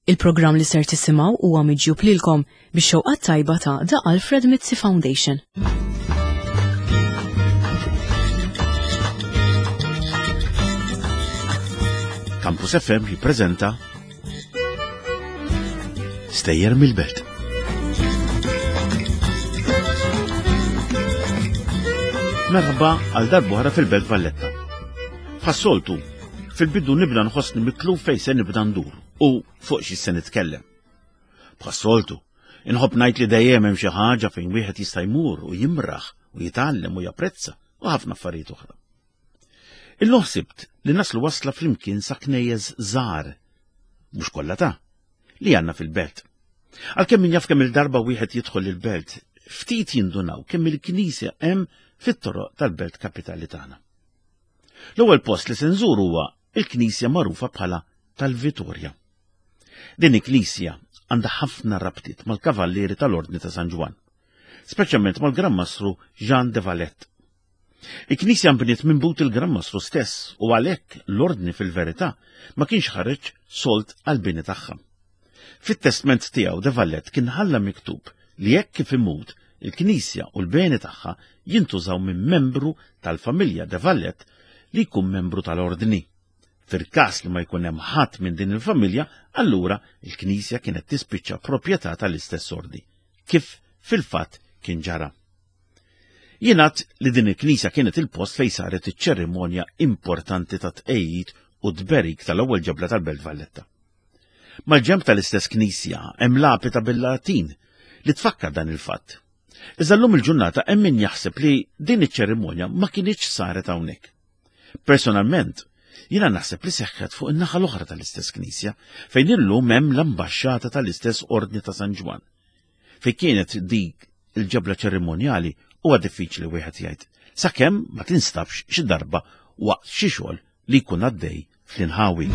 Il-programm li ser tisimgħu huwa miġjub lilkom bix-xewqat tajba ta' The Alfred Mizzi Foundation. Campus FM jippreżenta Stejjer mill-Belt. Merħba għal darbohra fil-Belt Valletta. Ħassoltu, fil-bidu nibda nħossni mitlu fejn se nibda ndur u fuq xi se nitkellem. Bħassoltu, inħobb ngħid li dejjem hemm xi ħaġa fejn wieħed jista' jmur u jimraħ u jitgħallem u japprezza u ħafna affarijiet oħra. Illum ħsibt li naslu wasla flimkien sa knejjeż żgħar, mhux kollha ta' li għandna fil-belt. Għalkemm min jaf kemm il-darba wieħed jidħol il-belt, ftit jindunaw kemm il-Knisja hemm fit-toroq tal-belt kapitali tagħna. L-ewwel post li se nżuru huwa il-Knisja magħrufa bħala tal-Vitorja. Din il-Knisja għandha ħafna rabtiet mal-kavallieri tal-Ordni ta' San Ġwan, speċjalment mal-Grammastru Jean de Valette. Il-Knisja nbniet minn but il-Grammastru stess u għalhekk l-Ordni fil-verità ma kienx ħareġ solt għall-bini tagħha. Fit-testament tiegħu de Valette kien ħalla miktub li jekk kif imut il-Knisja u l-beni tagħha jintużaw minn membru tal-familja de Valette li jkun membru tal-Ordni. Fil-każ li ma jkun hemm ħadd minn din il-familja, allura il-Knisja kienet tispiċċa proprjetà tal-istess ordni, kif fil-fatt kien ġara. Jingħad li din il-Knisja kienet il-post fejn saret iċ-ċerimonja importanti ta' tqejjid u tberik tal-ewwel ġebla tal-Belt Valletta. Mal-ġenb tal-istess Knisja hemm lapita bil-Latin li tfakkar dan il-fatt. Iżda llum il-ġurnata hemm min jaħseb li din iċ-ċerimonja ma kienitx saret hawnhekk. Personalment, jiena naħseb li seħħet fuq in-naħa l-oħra tal-istess Knisja fejn illum hemm l-ambaxxata tal-istess Ordni ta' San Ġwan. Fejn kienet dik il-ġebla ċerimonjali huwa diffiċli wieħed jgħid, sakemm ma tinstabx xi darba waqt xi xogħol li jkun għaddej fl-inħawi.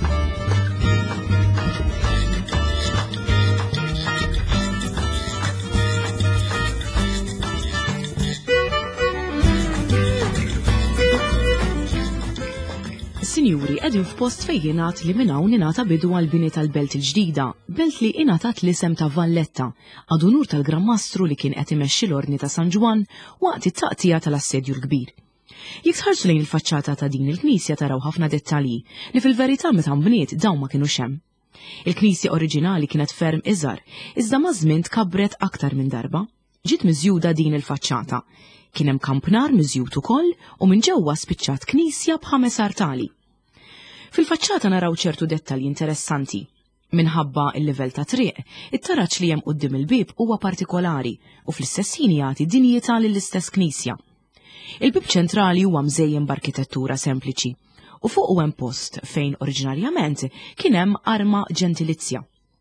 Sinjuri, qegħdin f'post fejn jingħad li minn hawn ingħata bidu għall-bini tal-belt il-ġdida, belt li ingħatat l-isem ta' Valletta, għadu nur tal-Grammastru li kien qed imexxi l-Ordni ta' San Ġwan waqt it-taqtija tal-assedju l-kbir. Jekk tħarsu lejn il-faċċata ta' din il-Knisja taraw ħafna dettalji li fil-verità meta nbniet dawn ma kinux hemm. Il-Knisja oriġinali kienet ferm iżgħar, iżda ma' żmien tkabbret aktar minn darba. Ġiet miżjuda din il-faċċata. Kien hemm kampnar miżjud ukoll u minn ġewwa spiċċat Knisja b'5 artali. Fil-faċċata naraw ċertu dettalji interessanti. Minħabba il-livell ta' triq, it-taraġġ li hemm quddiem il-bib huwa partikolari u fl-istess ħin jagħti dinjità lill-istess Knisja. Il-bib ċentrali huwa mżejjem b'arkitettura sempliċi u fuq hemm post fejn oriġinarjament kien hemm arma ġentilizzja.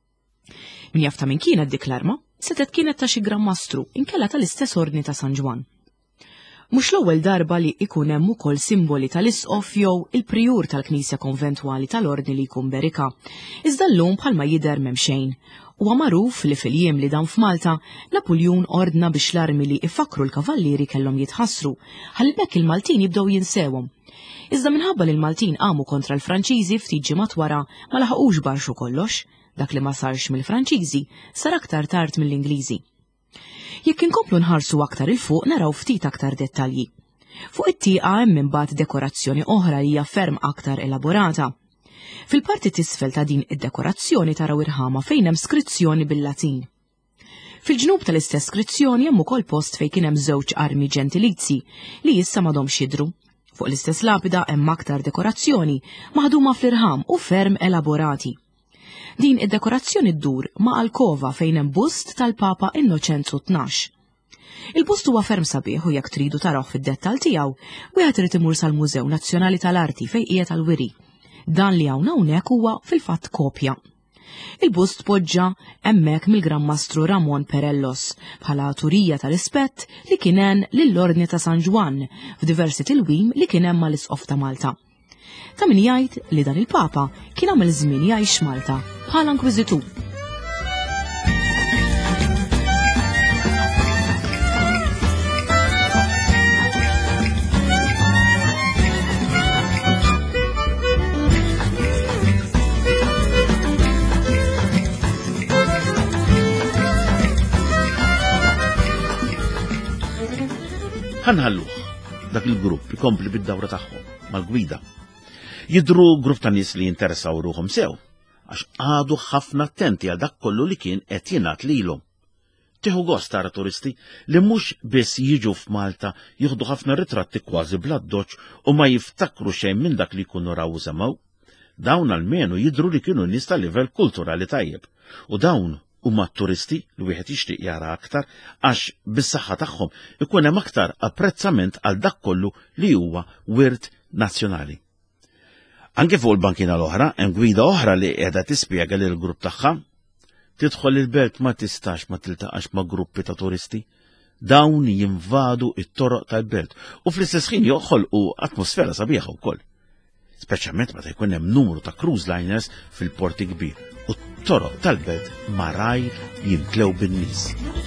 Min jaf ta' min kienet dik l-arma, setet kienet ta' xi Grammastru inkella tal-istess Ordni ta' San Ġwan. Mhux l-ewwel darba li ikun hemm ukoll simboli tal-isqof jew il-prijur tal-Knisja Konventwali tal-Ordni li jkun berika, iżda llum bħalma jidher m'hemm xejn. Huwa magħruf li fil-jiem li dan f'Malta, Napoleon ordna biex l-armi li ifakru l-kavallieri kellhom jitħassru, ħalli bekk il-Maltin jibdew jinsewhom. Iżda minħabba li l-Maltin qamu kontra l-Franċiżi ftit ġimgħat wara ma laħqux barxu kollox, dak li ma sarx mill-Franċiżi sar aktar tard mill-Ingliżi. Jekk inkomplu nħarsu aktar il-fuq naraw ftit aktar dettalji. Fuq it-tieqa hemm imbagħad dekorazzjoni oħra li hija ferm aktar elaborata. Fil-parti t'isfel ta' din id-dekorazzjoni taraw irħama fejn hemm skrizzjoni bil-Latin. Fil-ġnub tal-istess skrizzjoni hemm ukoll post fejn kien hemm żewġ armi ġentilizzi li issa m'għadhomx jidhru. Fuq l-istess lapida hemm aktar dekorazzjoni maħduma fl-irħam u ferm elaborati. Din id-dekorazzjoni ddur ma' alkova fejn hemm bust tal-Papa Innoċenzu 12. Il-bust huwa ferm sabiħ u jekk tridu taraw fid-dettall tiegħu, wieħed irid imur sal-Mużew Nazzjonali tal-Arti fejn qiegħed tal-Wiri. Dan li hawn hawnhekk huwa fil-fatt kopja. Il-bust poġġa hemmhekk mill-Grammastru Ramon Perellos bħala turija tal-rispett li kien hemm lill-Ordni ta' San Ġwan f'diversi tilwim li kien hemm mal-Isqof ta' Malta. Ta' min jgħid li dan il-Papa kien għamel żmien jgħix Malta bħala inkwiżitur. ħanħalluh dak il-grupp ikompli bid-dawra tagħhom mal-gwida. Jidru grupp ta' nies li jinteressaw ruhom sew, għax għadu ħafna attenti għal dak kollu li kien qed jingħad lilhom. Tieħu gost tara turisti li mhux biss jiġu f'Malta jieħdu ħafna ritratti kważi bla doċċ u ma jiftakru xejn minn dak li jkunu raw semgħu. Dawn almenu jidru li kienu nies ta' livell kulturali tajjeb, u dawn huma turisti li wieħed jixtieq jara aktar għax bis-saħħa tagħhom ikun hemm aktar apprezzament għal dak kollu li huwa wirt nazzjonali. Anke fuq il-bankina l-oħra hemm gwida oħra li qiegħda tispjega lil grupp tagħha. Tidħol il-belt ma tistax ma tiltaqax ma' gruppi ta' turisti. Dawn jinvadu it-toroq tal-belt u fl-istess ħin joħolqu atmosfera sabiħa wkoll. Speċjalment meta jkun hemm numru ta' cruise liners fil-porti kbir u t-toroq tal-belt maraj jimtlew bin-nies.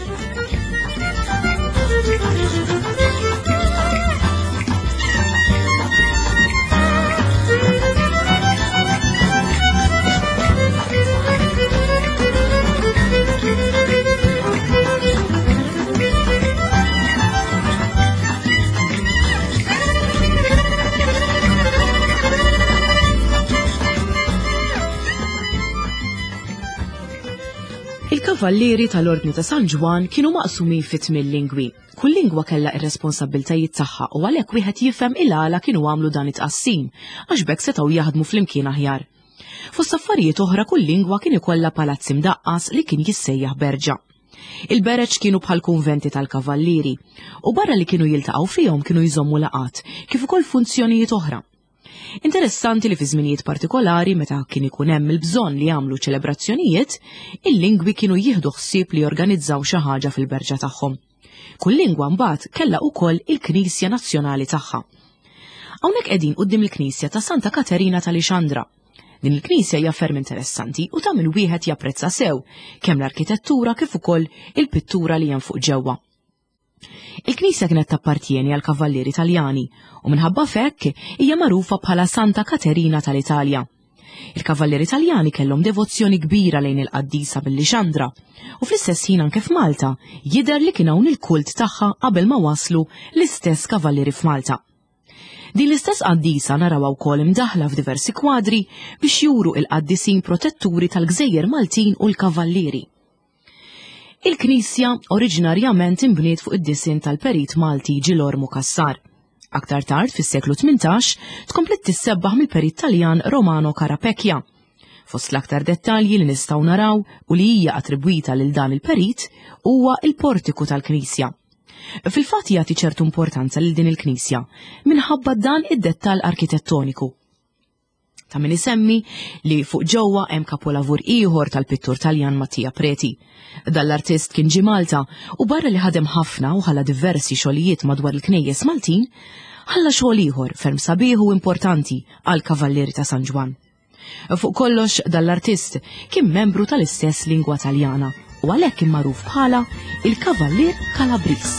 Il-kavallieri tal-Ordni ta' San Ġwan kienu maqsumin fi 8 lingwi. Kull lingwa kellha ir-responsabbiltajiet tagħha u għalhekk wieħed jifhem il-għala kienu għamlu dan it-tqassim għax bekk setgħu jaħdmu flimkien aħjar. Fost affarijiet oħra kull lingwa kien ikollha palazz imdaqqas li kien jissejjaħ berġa'. Il-bereġ kienu bħal kunventi tal-kavallieri u barra li kienu jiltaqgħu fihom kienu jżommu laqat kif ukoll funzjonijiet oħra. Interessanti li fi żminijiet partikolari meta kien ikun hemm il-bżonn li jagħmlu ċelebrazzjonijiet, il-lingwi kienu jieħdu ħsieb li jorganizzaw xi ħaġa fil-berġa tagħhom. Kull lingwa mbagħad kellha wkoll il-Knisja Nazzjonali tagħha. Hawnhekk qegħdin quddiem il-Knisja ta' Santa Katerina tal-Ixandra. Din il-Knisja hija ferm interessanti u tagħmel wieħed japprezza sew kemm l-arkitettura kif ukoll il-pittura li hemm fuq ġewwa. Il-Knisja kienet tappartieni għal kavallieri Taljani u minħabba fekk hija magħrufa bħala Santa Katerina tal-Italja. Il-kavallieri Taljani kellhom devozzjoni kbira lejn il-Qaddisa bil-Ixandra u fl-istess ħin anke f'Malta jidher li kien hawn il-kult tagħha qabel ma waslu l-istess kavallieri f'Malta. Din l-istess qaddisa narawha wkoll imdaħla f'diversi kwadri biex juru il-qaddisin protetturi tal-Gżejjer Maltin u l-kavallieri. Il-Knisja oriġinarjament imbniet fuq id-disinn tal-Perit Malti Ġilor Mukassar. Aktar tard, fis-seklu 18, tkomplet tissebbaħ mill-Perit Taljan Romano Carapecchia. Fost l-aktar dettalji li nistgħu naraw u li hija attribwita lil dan il-Perit huwa il-portiku tal-Knisja. Fil-fatt jagħti ċertu importanza lil din il-Knisja minħabba dan id-dettall arkitettoniku. Ta' min isemmi li fuq ġewwa hemm kapolavur ieħor tal-pittur Taljan Mattia Preti. Dal-artist kien ġie Malta u barra li ħadem ħafna u ħalla diversi xogħlijiet madwar il-Knejjes Maltin, ħalla xogħol ieħor ferm sabiħ u importanti għal kavallieri ta' San Ġwan. Fuq kollox dal-artist kien membru tal-istess lingwa Taljana u għalhekk kien magħruf bħala il-Kavallier Kalabris.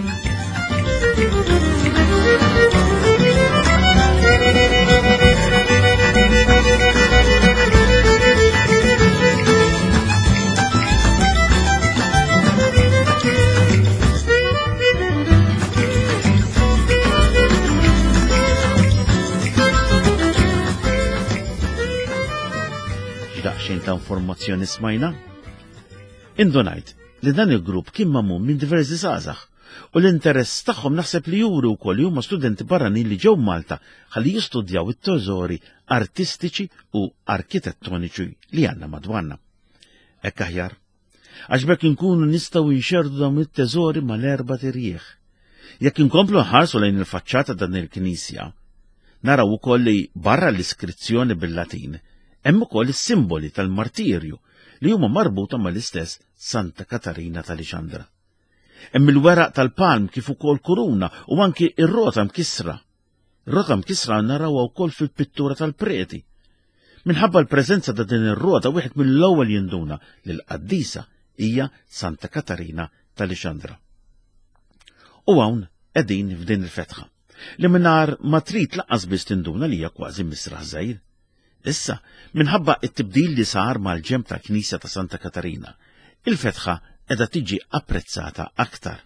Xejn ta' informazzjoni smajna? Indunajt li dan il-grupp kien magħmum minn diversi żgħażagħ u l-interess tagħhom naħseb li juru wkoll li huma studenti barranin li ġew Malta ħalli jistudjaw it-teżori artistiċi u arkitettoniċi li għandna madwarna. Hekk aħjar, għax bekk inkunu nistgħu nxerdu dawn it-teżori mal-erba' tirjieħ. Jekk inkomplu nħarsu lejn il-faċċata dan il-Knisja, naraw ukoll li barra l-iskrizzjoni bil-Latin hemm ukoll is-simboli tal-martirju li huma marbuta mal-istess Santa Katarina tal-Ixandra. Hemm il-weraq tal-palm kif ukoll kuruna u anki ir-rota mkisra. Ir-rota mkisra narawha wkoll fil-pittura tal-preti. Minħabba l-preżenza ta' din ir-rota wieħed mill-ewwel jinduna li l-qaddisa hija Santa Katarina tal-Ixandra. U hawn qegħdin f'din il-fetħa li mingħajr ma trid laqqas biss tinduna li hija kważi misraħ żgħir. Issa, minħabba it-tibdil li sar mal-ġemp tal-Knisja ta' Santa Katarina, il-fetħa qiegħda tiġi apprezzata aktar.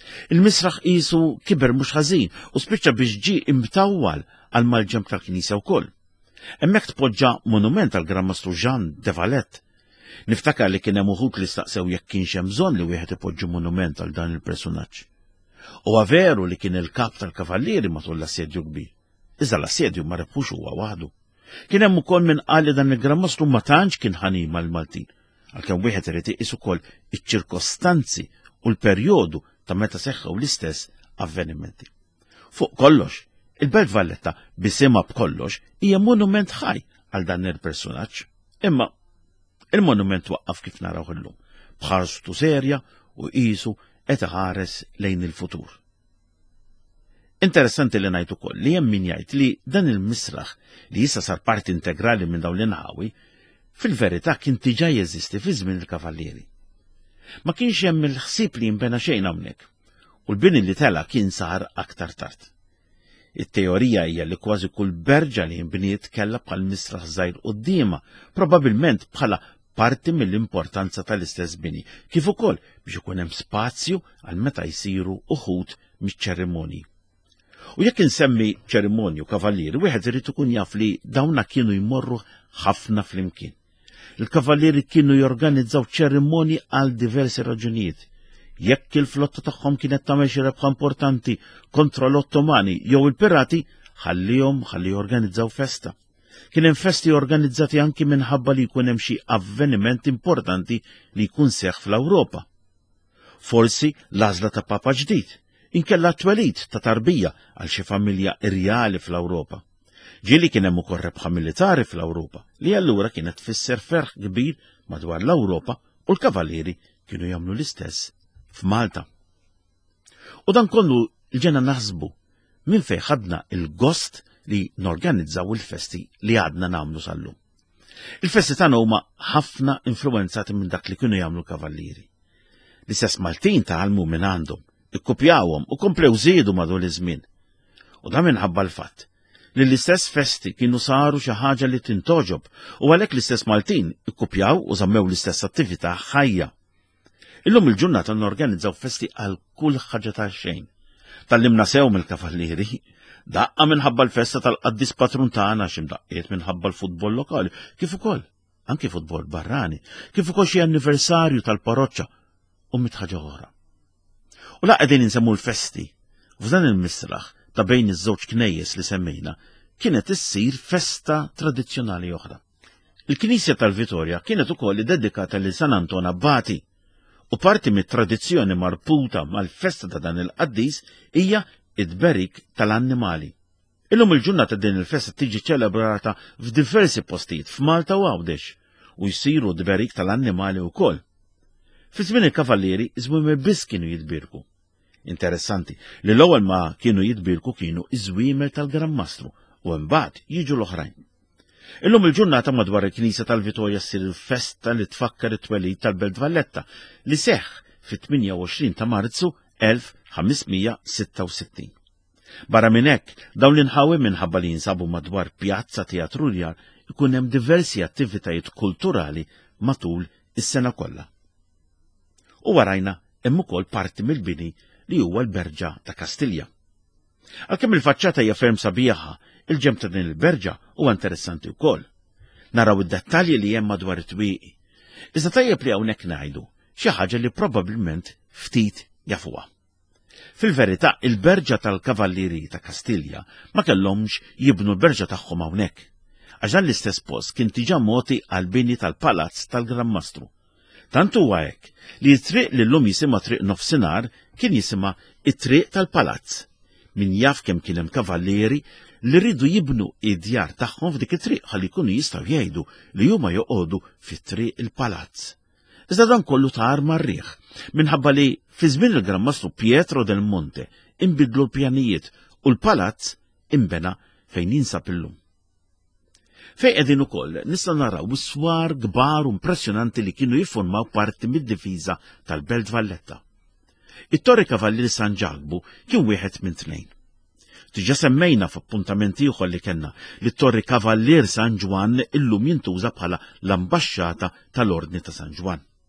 Il-misraħ qisu kiber mhux ħażin u spiċċa biex ġie imtawwal għal malġem tal-Knisja wkoll. Hemmhekk tpoġġa monument tal-Grammastru Jean de Valette. Niftakar li kien hemm uħud li staqsew jekk kienx hemm bżonn li wieħed ipoġġi monument għal dan il-personaġġ. Huwa veru li kien il-kap tal-kavallieri matul l-assedju kbir. Iżda l-assedju ma rebħux huwa waħdu. Kien hemm ukoll min qal li dan il-Grammastru ma tantx kien ħanin mal-Maltin, għalkemm wieħed irid iqis ukoll iċ-ċirkostanzi u l-perjodu ta' meta seħħew l-istess avvenimenti. Fuq kollox, il-Belt Valletta bisimha b'kollox hija monument ħaj għal dan il-personaġġ. Imma il-monument waqqaf kif naraw illum, bħarstu serja u qisu qed iħares lejn il-futur. Interessanti li ngħid ukoll li hemm min jgħid li dan il-misraħ li issa sar parti integrali minn dawn l-inħawi fil-verità kien diġà jeżisti fi żmien il-kavallieri. Ma kienx hemm il-ħsieb li jinbena xejn hawnhekk, u l-bini li tela kien sar aktar tard. It-teorija hija li kważi kull berġa li jinbniet kellha bħal misraħ żgħir qudiema, probabbilment bħala parti mill-importanza tal-istess bini, kif ukoll biex ikun hemm spazju għal meta jsiru uħud miċ-ċerimonji. U jekk insemmi ċerimonju kavallieri, wieħed irid ikun jaf li dawna kienu jmorru ħafna flimkien. Il-kavallieri kienu jorganizzaw ċerimonji għal diversi raġunijiet. Jekk il-flotta tagħhom kienet tagħmel xi rebħa importanti kontra l-Ottomani jew il-pirati, ħallihom jorganizzaw festa. Kien hemm festi organizzati anki minħabba li jkun hemm xi avveniment importanti li jkun seħħ fl-Ewropa. Forsi l-għażla ta' papa ġdid, inkella twelid ta' tarbija għal xi familja irjali fl-Ewropa. Ġieli kien hemm ukoll rebħa militari fl-Ewropa li allura kienet tfisser ferħ kbir madwar l-Ewropa u l-kavallieri kienu jagħmlu l-istess f'Malta. U dan kollu ġena naħsbu minn fejn ħadna il-gost li norganizzaw il-festi li għadna nagħmlu sal-lum. Il-festi tagħna huma ħafna influenzati minn dak li kienu jagħmlu kavallieri. L-istess Maltin tagħalmu minn għandhom, ikkupjawhom u komplew żiedu madwar iż-żmien. U dan minħabba l-fatt li l-istess festi kienu saru xi ħaġa li tintoġob u għalhekk l-istess Maltin ikkupjaw u żammew l-istess attività ħajja. Illum il-ġurnata norganizzaw festi għal kull ħaġa ta' xejn. Tallimna sew mill-kavallieri, daqqa minħabba l-festa tal-qaddis patrun tagħna x'imdaqqiet minħabba l-futbol lokali, kif ukoll anke futbol barrani, kif ukoll xi anniversarju tal-parroċċa u mitħaġa oħra. U laqgħa qegħdin insemmu l-festi, f'dan il-misraħ ta' bejn iż-żewġ knejjes li semmejna kienet issir festa tradizzjonali oħra. Il-Knisja tal-Vitorja kienet ukoll dedikata lil San Anton Abbati u parti mit-tradizzjoni marputa mal-festa ta' dan il-qaddis hija id-berik tal-annimali. Illum il-ġurnata din il-festa tiġi ċelebrata f'diversi postijiet f'Malta u Għawdex u jsiru d-berik tal-annimali wkoll. Fi żmien il-kavallieri iż-żwiemel biss kienu jitbirku. Interessanti li l-ewwel ma kienu jitbirku kienu iż-żwiemel tal-Grammastru u mbagħad jiġu l-oħrajn. Illum il-ġurnata madwar il-Knisja tal-Vitorja ssir il-festa li tfakkar it-twelid tal-Belt Valletta li seħħ fit-28 ta' Marzu 1566. Barra minn hekk, dawn l-inħawi minħabba li jinsabu madwar pjazza teatruljar ikun hemm diversi attivitajiet kulturali matul is-sena kollha. U warajna hemm ukoll parti mill-bini li huwa l-Berġa ta' Kastilja. Għalkemm il-faċċata hija ferm sabiħa, il-ġem ta' din il-berġa huwa interessanti wkoll. Naraw id-dettalji li hemm madwar it-twieqi. Iżda tajjeb li hawnhekk ngħidu xi ħaġa li probabbilment ftit jafuha. Fil-verità, il-berġa tal-kavallieri ta' Kastilja ma kellhomx jibnu l-berġa tagħhom hawnhekk, għax dan l-istess post kien diġà moti għall-bini tal-palazz tal-Grammastru. Tant huwa hekk li t-triq li llum jisimha triq nofsinhar kien jisimha it-triq tal-palazz. Min jaf kemm kien hemm kavallieri li rridu jibnu id-djar tagħhom f'dik it-triq ħalli jkunu jistgħu jgħidu li huma joqogħdu fit-triq il-palazz. Iżda dan kollu tar marriħ, minħabba li fi żmien il-Grammastru Pietro del Monte inbidlu l-pjanijiet u l-palazz imbena fejn jinsab illum. Fejn qegħdin ukoll nistgħu naraw iswar kbar u impressjonanti li kienu jiffurmaw parti mid-difiża tal-Belt Valletta. It-Torri Kavallieri San Ġagbu kien wieħed minn tnejn. Diġà semmejna f'appuntamenti ieħor li kellna li t-Torri Kavallier San Ġwan illum jintuża bħala l-ambaxxata tal-Ordni ta' San Ġwan.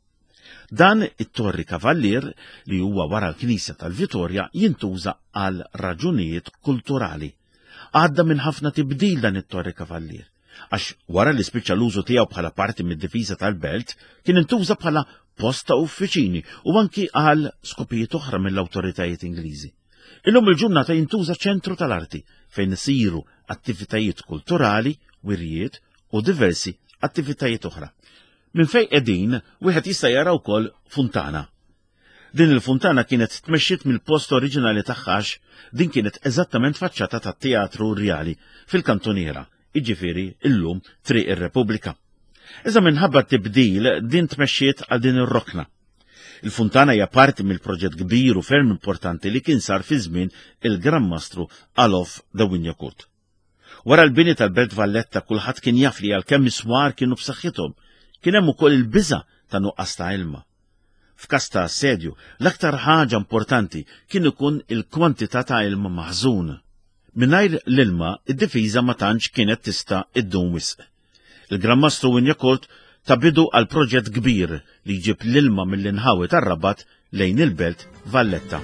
Dan it-Torri Kavallier li huwa wara l-Knisja tal-Vittorja jintuża għal raġunijiet kulturali. Għadda minn ħafna tibdil dan it-Torri Kavallier, għax wara li spiċċa l-użu tiegħu bħala parti mid-difiża tal-Belt kien intuża bħala post ta' uffiċini u anki għal skopijiet oħra mill-awtoritajiet Ingliżi. Illum il-ġurnata jintuża ċentru tal-arti fejn isiru attivitajiet kulturali, wirjiet u diversi attivitajiet oħra. Minn fejn qegħdin wieħed jista' jara wkoll funtana. Din il-funtana kienet tmexxiet mill-post oriġinali tagħha, din kienet eżattament faċċata tat-Teatru Rjali fil-Kantoniera, jiġifieri illum Triq ir-Repubblika. Iżda minħabba tibdil din tmexxiet għal din ir-rokna. Il-funtana hija parti mill-proġett kbir u ferm importanti li kien sar fi żmien il-Grammastru Alof de Wynyackurt. Wara l-bini tal-Belt Valletta kulħadd kien jaf li għalkemm iswar kienu b'saħħithom, kien hemm ukoll il-biża' ta' nuqqas ta' ilma. F'każ ta' assedju, l-aktar ħaġa importanti kien ikun il-kwantità ta' ilma maħżun. Mingħajr l-ilma, id-difiża ma tantx kienet tista' iddum wisq. Il-Grammastru Wynyackurt ta' bidu għal proġett kbir li jġib l-ilma mill-inħawi tar-Rabat lejn il-Belt Valletta.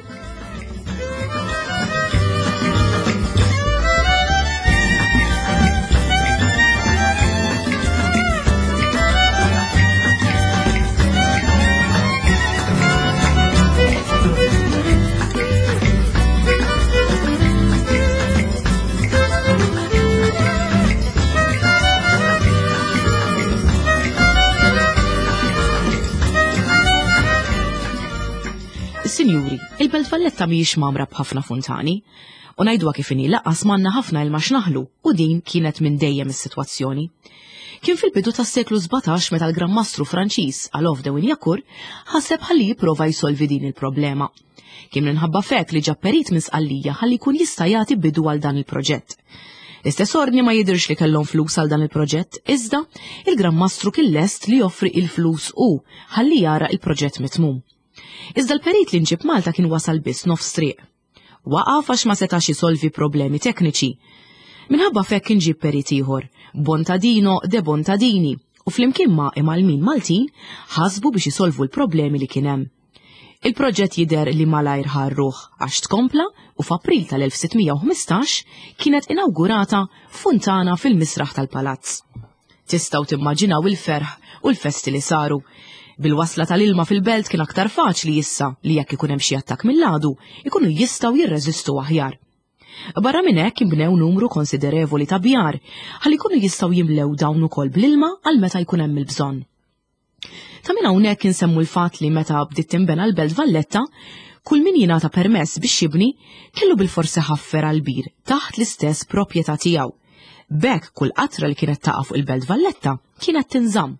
Sinjuri, il-Belt Valletta mhijiex mamra b'ħafna funtani, u ngħidwa kif inhi laqqas m'għandna ħafna ilma x'naħlu u din kienet minn dejjem is-sitwazzjoni. Kien fil-bidu tas-seklu 17 meta l-Grammastru Franċiż Alof de Wynyackurt ħaseb ħalli jipprova jsolvi din il-problema. Kien minħabba fek li ġab perit minn Sqallija ħalli jkun jista' jagħti bidu għal dan il-proġett. L-istess ordni ma jidhirx li kellhom flus għal dan il-proġett, iżda il-Grammastru kien lest li joffri il-flus ħalli jara il-proġett mitmum. Iżda l-perit li nġib Malta kien wasal biss nofs triq. Waqaf għax ma setax isolvi problemi tekniċi. Minħabba fekk kien ġib perit ieħor, Bontadino de Bontadini, u flimkien ma' imalmin Maltin ħasbu biex isolvu l-problemi li kien hemm. Il-proġett jidher li malajr ħarruh għax tkompla u f'April tal-1615 kienet inawgurata funtana fil-misraħ tal-palazz. Tistgħu timmaġinaw il-ferħ u l-festi li saru. Bil-wasla tal-ilma fil-belt kien aktar faċli issa li jekk ikun hemm xi attakk mill-għadu ikunu jistgħu jirreżistu aħjar. Barra minn hekk inbnew numru konsiderevoli ta' bjar ħalli jkunu jistgħu jimlew dawn ukoll bl-ilma għal meta jkun hemm il-bżonn. Ta' minn hawnhekk insemmu l-fatt li meta bdiet tinbena l-Belt Valletta, kull min jingħata permess biex jibni kellu bil-forsi ħaffer għall-bir taħt l-istess proprjetà tiegħu. B'hekk kull qatra li kienet taqa' fuq il-Belt Valletta kienet tinżamm.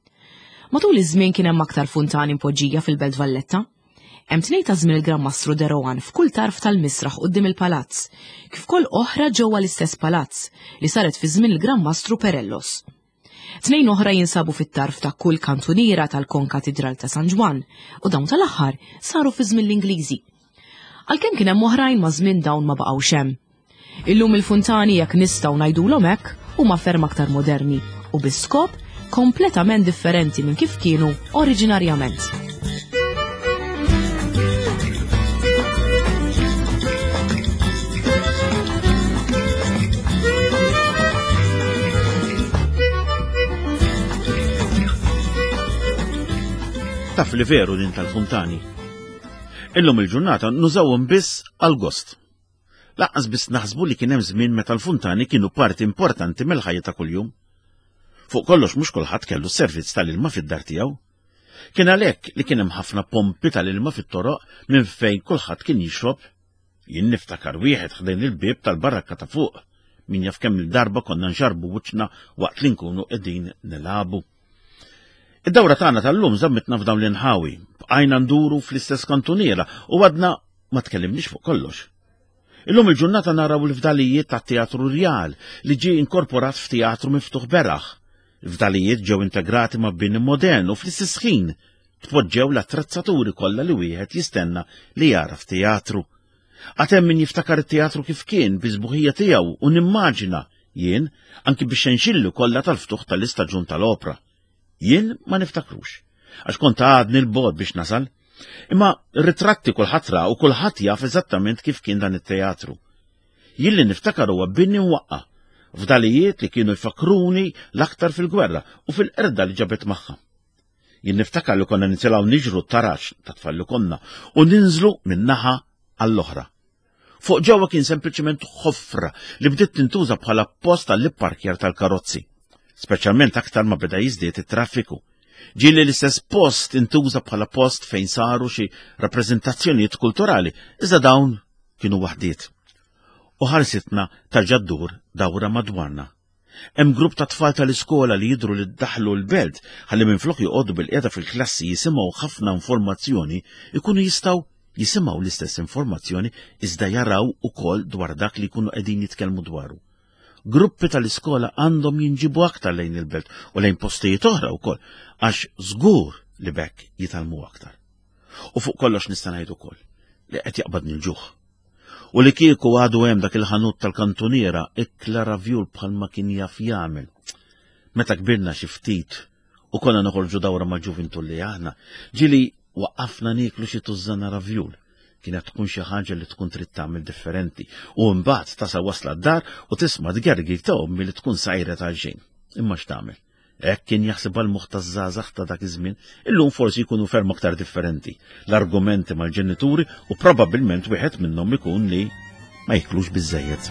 Matul iż-żmien kien hemm aktar funtani mpoġġija fil-Belt Valletta. Hemm tnejn ta' żmien il-Grammastru de Rohan f'kull tarf tal-misraħ quddiem il-palazz, kif ukoll oħra ġewwa l-istess palazz li saret fi żmien il-Grammastru Perellos. Tnejn oħra jinsabu fit-tarf ta' kull kantuniera tal-Konkatedral ta' San Ġwan u dawn tal-aħħar saru fi żmien l-Ingliżi. Għalkemm kien hemm oħrajn ma' żmien dawn ma baqgħux hemm. Illum il-funtani jekk nistgħu ngħidulhom hekk huma ferm aktar moderni u biskop kompletament differenti minn kif kienu oriġinarjament. Taf li veru din tal-funtani. Illum il-ġurnata nużawhom biss għal-gost. Laqqas biss naħsbu li kien hemm żmien meta l-funtani kienu parti importanti mill-ħajja ta' kuljum. Fuq kollox mhux kulħadd kellu s-servizz tal-ilma fid-dar tiegħu. Kien għalhekk li kien hemm ħafna pompi tal-ilma fit-toroq minn fejn kulħadd kien jixrob. Jien niftakar wieħed ħdejn il-bieb tal-barakka ta' fuq. Min jaf kemm il-darba konna nġarbu wiċċna waqt li nkunu qegħdin nilagħbu. Id-dawra tagħna tal-lum żammitna f'dawn l-inħawi, bqajna nduru fl-istess kantuniera u għadna ma tkellimniex fuq kollox. Illum il-ġurnata naraw l-fdalijiet tat-Teatru Rjal li ġie inkorporat f'teatru miftuħ beraħ. L-fdalijiet ġew integrati ma' bini modern u fl-istess ħin tpoġġew l-attrezzaturi kollha li wieħed jistenna li jara f'teatru. Għad hemm min jiftakar it-teatru kif kien biżbuħija tiegħu u nimmaġina jien anki biex xenxillu kollha tal-ftuħ tal-istaġun tal-opra. Jien ma niftakrux. għax kont għadni l-bod biex nasal. Imma ritratti kulħadd ra u kulħadd jaf eżattament kif kien dan it-teatru. Jilli niftakar huwa binni waqqa f'dalijiet li kienu jfakruni l-aktar fil-gwerra u fil-qerda li ġabet magħha. Jien niftakar li konna nitilgħu niġru t-tarax ta' tfal li konna u ninżlu minn naħa għall-oħra. Fuq ġewwa kien sempliċement ħofra li bdiet tintuża bħala post tal-parkjar tal-karozzi, speċjalment aktar ma beda jiżdied it-traffiku. Ġieli l-istess post intuża bħala post fejn saru xi rappreżentazzjonijiet kulturali, iżda dawn kienu waħdiet. U ħarsitna tal-ġaddur dawra madwarna. Hemm grupp ta' tfal tal-iskola li jidru li ddaħlu l-belt ħalli minflok joqogħdu bil-qiegħda fil-klassi jisimgħu ħafna informazzjoni ikunu jistgħu jisimgħu l-istess informazzjoni iżda jaraw ukoll dwar dak li jkunu qegħdin jitkellmu dwaru. Gruppi tal-iskola għandhom jinġibu aktar lejn il-belt u lejn postijiet oħra wkoll għax żgur li bekk jitalmu aktar. U fuq kollox nista' ngħid ukoll li qed jaqbadni l-ġuħ. U li kieku għadu hemm dak il-ħanut tal-kantuniera ikla ravjul bħalma kien jaf jagħmel. Meta kbirna xi ftit u konna noħorġu dawra mal-ġuventu li aħna, ġieli waqqafna nieklu xi tużżana ravjul. Kienet tkun xi ħaġa li tkun trid tagħmel differenti u mbagħad tasa wasla d-dar u tisma' dgergi ta' ommi li tkun sajra ta' xejn. Imma x'tagħmel? Hekk kien jaħseb għall-moħħ taż-żgħażagħ ta' dak iż-żmien, illum forsi jkunu ferm aktar differenti. L-argumenti mal-ġenituri u probabbilment wieħed minnhom ikun li ma jiklux biżżejjed.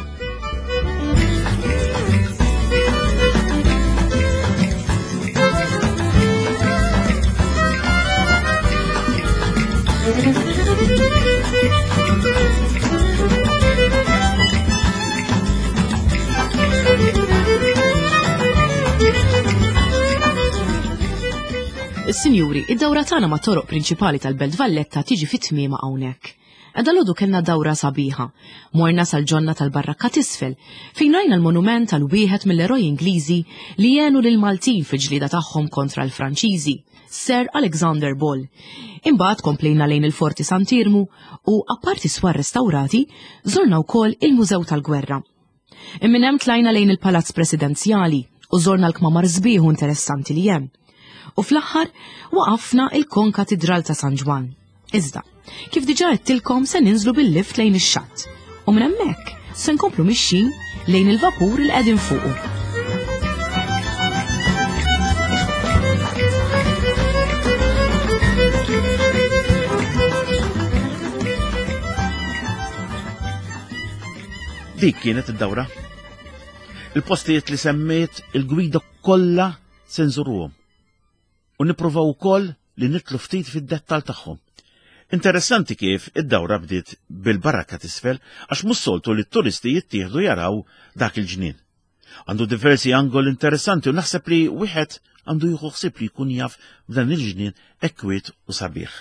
Sinjuri, id-dawra tagħna ma' toroq prinċipali tal-Belt Valletta tiġi fit-tmiema hawnhekk. Għadalodu kellna dawra sabiħa. Morna sal-ġonna tal-Barrakka t'isfel, fejn rajna l-monument tal wieħed mill-eroj Ingliżi li jenu lil Maltin fi-ġlieda tagħhom kontra l-Franċiżi, Sir Alexander Ball. Imbagħad komplejna lejn il-Forti Sant'Irmu u apparti swar restawrati, żurna wkoll il-Mużew tal-Gwerra. Minn hemm tlajna lejn il-Palazz Presidenzjali u żorna l-kmamar sbieħu interessanti li hemm. U fl-aħħar waqafna il-Konkatedral ta' San Ġwan. Iżda, kif diġà qedtilkom se ninżlu bil-lift lejn ix-xatt. U minn hemmhekk se nkomplu mixjin lejn il-vapur il qegħdin fuqu. Dik kienet id-dawra. Il-postijiet li semmejt il-gwida kollha se nżuruhom. U nippruvaw ukoll li nitlu ftit fid-dettal tagħhom. Interessanti kif id-dawra bdiet bil-Barrakka t'isfel għax mhux soltu li t-turisti jittieħdu jaraw dak il-ġnien. Għandu diversi angoli interessanti u naħseb li wieħed għandu jieħu ħsieb li jkun jaf b'dan il-ġnien ekwiet u sabiħ.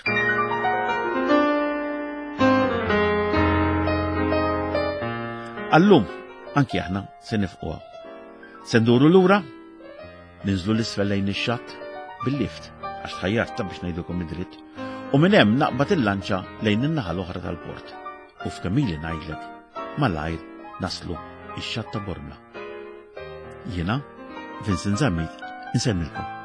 Allum, anki aħna se nifquha. Se nduru lura, ninżlu l-isfel lejn ix-xatt bil-lift, għax tħajjarta biex ngħidulkom id-dritt, u minn hemm naqbad il-lanċa lejn in-naħa l-oħra tal-port. U f'kemmili ngħidlek malajr naslu ix-xatt ta' Bormla. Jiena, Vincent Zammit, insemmilkom.